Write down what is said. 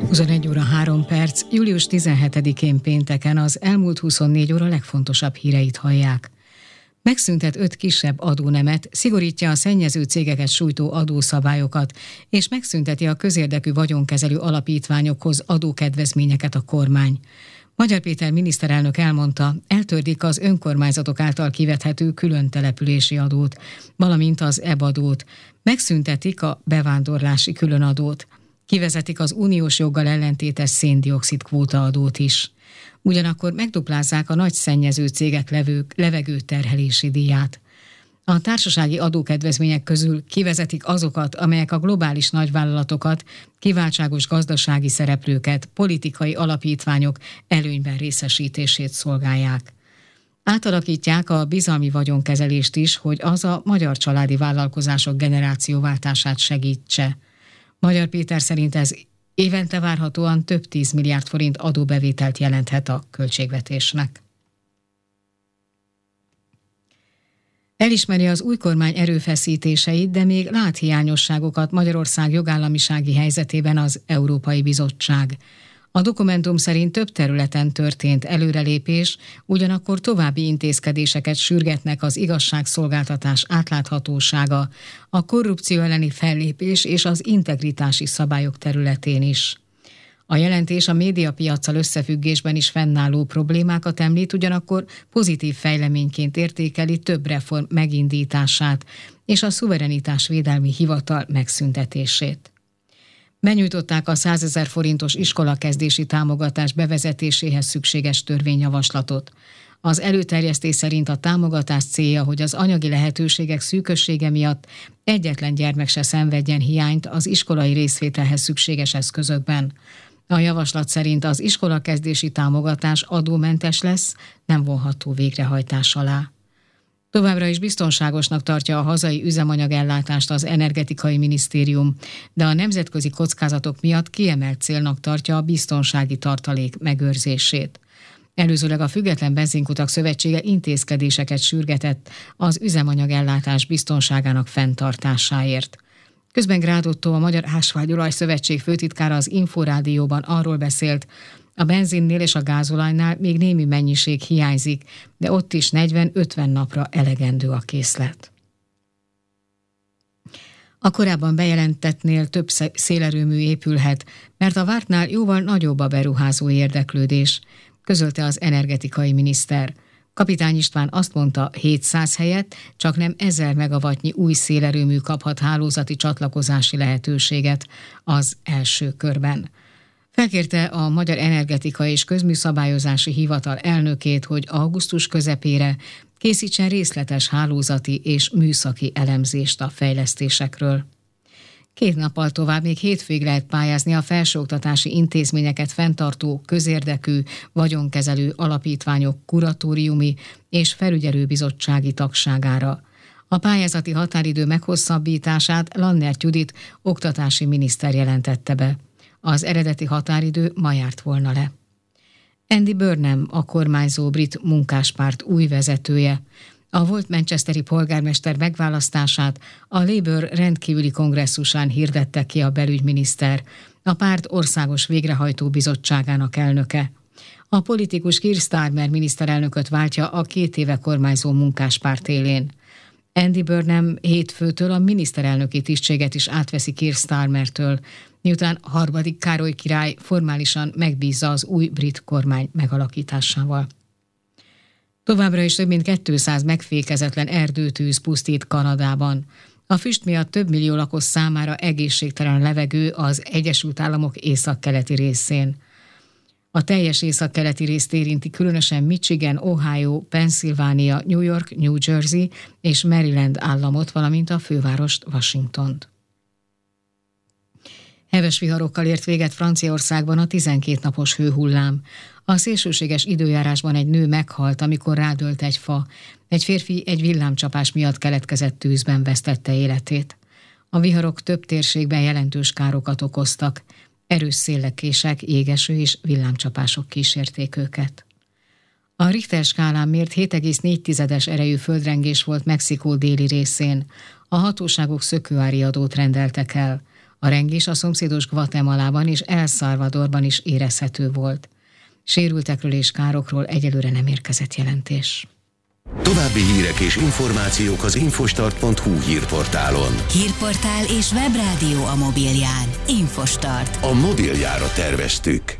21 óra 3 perc, július 17-én pénteken az elmúlt 24 óra legfontosabb híreit hallják. Megszüntet 5 kisebb adónemet, szigorítja a szennyező cégeket sújtó adószabályokat, és megszünteti a közérdekű vagyonkezelő alapítványokhoz adókedvezményeket a kormány. Magyar Péter miniszterelnök elmondta, eltördik az önkormányzatok által kivethető külön települési adót, valamint az EB-adót, megszüntetik a bevándorlási különadót. Kivezetik az uniós joggal ellentétes szén-dioxid kvótaadót is. Ugyanakkor megduplázzák a nagy szennyező cégek levegőterhelési díját. A társasági adókedvezmények közül kivezetik azokat, amelyek a globális nagyvállalatokat, kiváltságos gazdasági szereplőket, politikai alapítványok előnyben részesítését szolgálják. Átalakítják a bizalmi vagyonkezelést is, hogy az a magyar családi vállalkozások generációváltását segítse. Magyar Péter szerint ez évente várhatóan több 10 milliárd forint adóbevételt jelenthet a költségvetésnek. Elismeri az új kormány erőfeszítéseit, de még lát hiányosságokat Magyarország jogállamisági helyzetében az Európai Bizottság. A dokumentum szerint több területen történt előrelépés, ugyanakkor további intézkedéseket sürgetnek az igazságszolgáltatás átláthatósága, a korrupció elleni fellépés és az integritási szabályok területén is. A jelentés a médiapiaccal összefüggésben is fennálló problémákat említ, ugyanakkor pozitív fejleményként értékeli több reform megindítását és a szuverenitásvédelmi hivatal megszüntetését. Benyújtották a 100 000 forintos iskolakezdési támogatás bevezetéséhez szükséges törvényjavaslatot. Az előterjesztés szerint a támogatás célja, hogy az anyagi lehetőségek szűkössége miatt egyetlen gyermek se szenvedjen hiányt az iskolai részvételhez szükséges eszközökben. A javaslat szerint az iskolakezdési támogatás adómentes lesz, nem vonható végrehajtás alá. Továbbra is biztonságosnak tartja a hazai üzemanyagellátást az Energetikai Minisztérium, de a nemzetközi kockázatok miatt kiemelt célnak tartja a biztonsági tartalék megőrzését. Előzőleg a Független Benzinkutak Szövetsége intézkedéseket sürgetett az üzemanyagellátás biztonságának fenntartásáért. Közben Grád Ottó, a Magyar Ásványolaj Szövetség főtitkára az Inforádióban arról beszélt, a benzinnél és a gázolajnál még némi mennyiség hiányzik, de ott is 40-50 napra elegendő a készlet. A korábban bejelentettnél több szélerőmű épülhet, mert a vártnál jóval nagyobb a beruházó érdeklődés, közölte az energetikai miniszter. Kapitány István azt mondta, 700 helyett csak nem 1000 megawattnyi új szélerőmű kaphat hálózati csatlakozási lehetőséget az első körben. Felkérte a Magyar Energetikai és Közműszabályozási Hivatal elnökét, hogy augusztus közepére készítsen részletes hálózati és műszaki elemzést a fejlesztésekről. 2 nappal tovább még hétfőig lehet pályázni a felsőoktatási intézményeket fenntartó közérdekű, vagyonkezelő alapítványok kuratóriumi és felügyelőbizottsági tagságára. A pályázati határidő meghosszabbítását Lannert Judit oktatási miniszter jelentette be. Az eredeti határidő ma járt volna le. Andy Burnham, a kormányzó brit munkáspárt új vezetője. A volt manchesteri polgármester megválasztását a Labour rendkívüli kongresszusán hirdette ki a belügyminiszter, a párt országos végrehajtó bizottságának elnöke. A politikus Keir Starmer miniszterelnököt váltja a 2 éve kormányzó munkáspárt élén. Andy Burnham hétfőtől a miniszterelnöki tisztséget is átveszi Keir Starmertől, miután 3. Károly király formálisan megbízza az új brit kormány megalakításával. Továbbra is több mint 200 megfékezetlen erdőtűz pusztít Kanadában. A füst miatt több millió lakos számára egészségtelen levegő az Egyesült Államok északkeleti részén. A teljes északkeleti részt érinti különösen Michigan, Ohio, Pennsylvania, New York, New Jersey és Maryland államot, valamint a fővárost, Washingtont. Heves viharokkal ért véget Franciaországban a 12 napos hőhullám. A szélsőséges időjárásban egy nő meghalt, amikor rádőlt egy fa. Egy férfi egy villámcsapás miatt keletkezett tűzben vesztette életét. A viharok több térségben jelentős károkat okoztak. Erős széllekések, jégeső és villámcsapások kísérték őket. A Richter skálán mért 7,4 erejű földrengés volt Mexikó déli részén. A hatóságok szökőári adót rendeltek el. A rengés a szomszédos Guatemalában és El Salvadorban is érezhető volt. Sérültekről és károkról egyelőre nem érkezett jelentés. További hírek és információk az infostart.hu hírportálon. Hírportál és webrádió a mobilján. Infostart. A mobiljára terveztük.